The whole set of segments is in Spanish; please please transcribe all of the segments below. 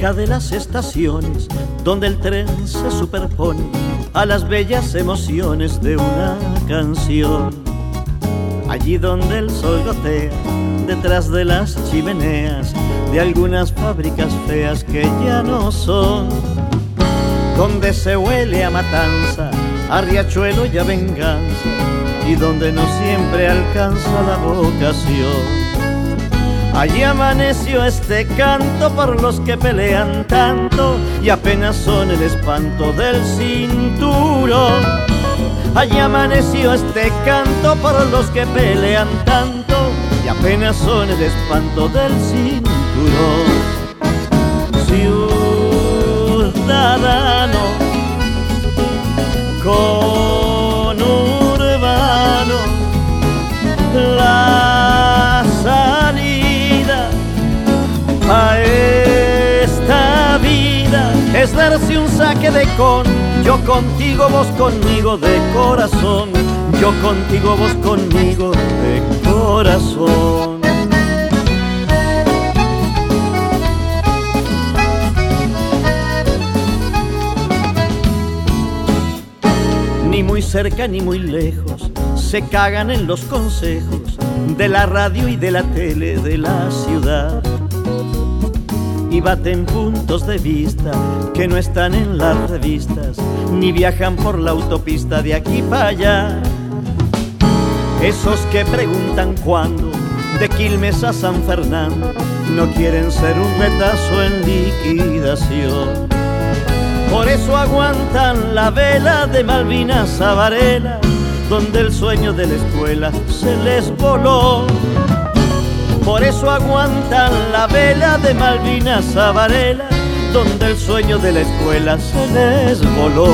cerca de las estaciones donde el tren se superpone a las bellas emociones de una canción. Allí donde el sol gotea detrás de las chimeneas de algunas fábricas feas que ya no son, donde se huele a matanza, a riachuelo y a venganza, y donde no siempre alcanza la vocación. Allí amaneció este canto por los que pelean tanto y apenas son el espanto del cinturón. Allí amaneció este canto por los que pelean tanto y apenas son el espanto del cinturón. Ciudadano con urbano, la salida a esta vida es darse un saque de con. Yo contigo, vos conmigo de corazón. Yo contigo, vos conmigo de corazón. Ni muy cerca ni muy lejos se cagan en los consejos de la radio y de la tele de la ciudad, y baten puntos de vista que no están en las revistas, ni viajan por la autopista de aquí para allá. Esos que preguntan cuándo, de Quilmes a San Fernando, no quieren ser un retazo en liquidación. Por eso aguantan la vela de Malvinas a Varela, donde el sueño de la escuela se les voló. Por eso aguantan la vela de Malvinas a Varela, donde el sueño de la escuela se les voló.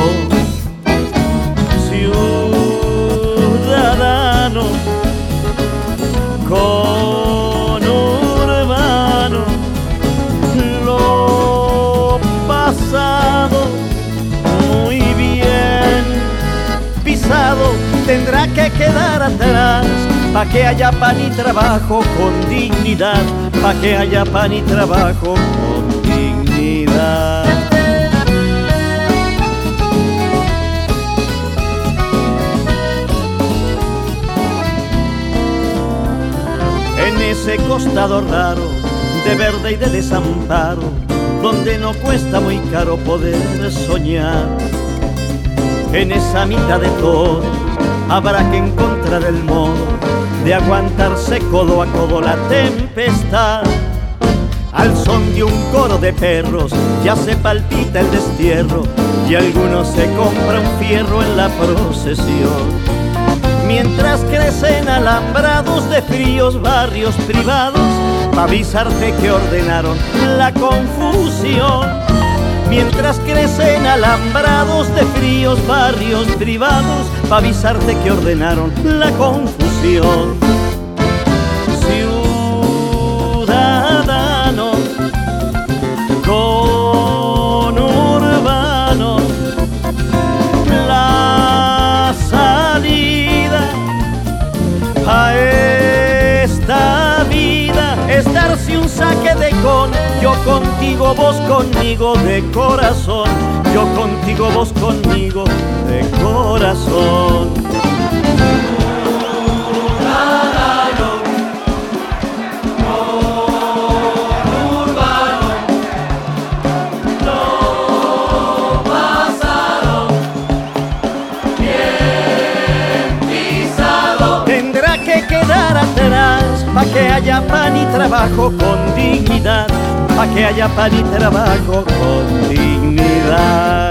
Ciudadano con urbano, lo pasado muy bien pisado tendrá que quedar atrás, pa' que haya pan y trabajo con dignidad, pa' que haya pan y trabajo con dignidad. En ese costado raro de verde y de desamparo, donde no cuesta muy caro poder soñar, en esa mitad de todo habrá que encontrar el modo de aguantarse codo a codo la tempestad. Al son de un coro de perros ya se palpita el destierro y algunos se compra un fierro en la procesión. Mientras crecen alambrados de fríos barrios privados pa' avisarte que ordenaron la confusión. Mientras crecen alambrados de fríos barrios privados pa' avisarte que ordenaron la confusión. Ciudadano con urbano, la salida a esta vida es darse un saque de con. Yo contigo, vos conmigo de corazón. Yo contigo, vos conmigo de corazón. Ciudadano con urbano, lo pasado bien pisado tendrá que quedar atrás, pa' que haya pan y trabajo con dignidad, pa' que haya pan y trabajo con dignidad.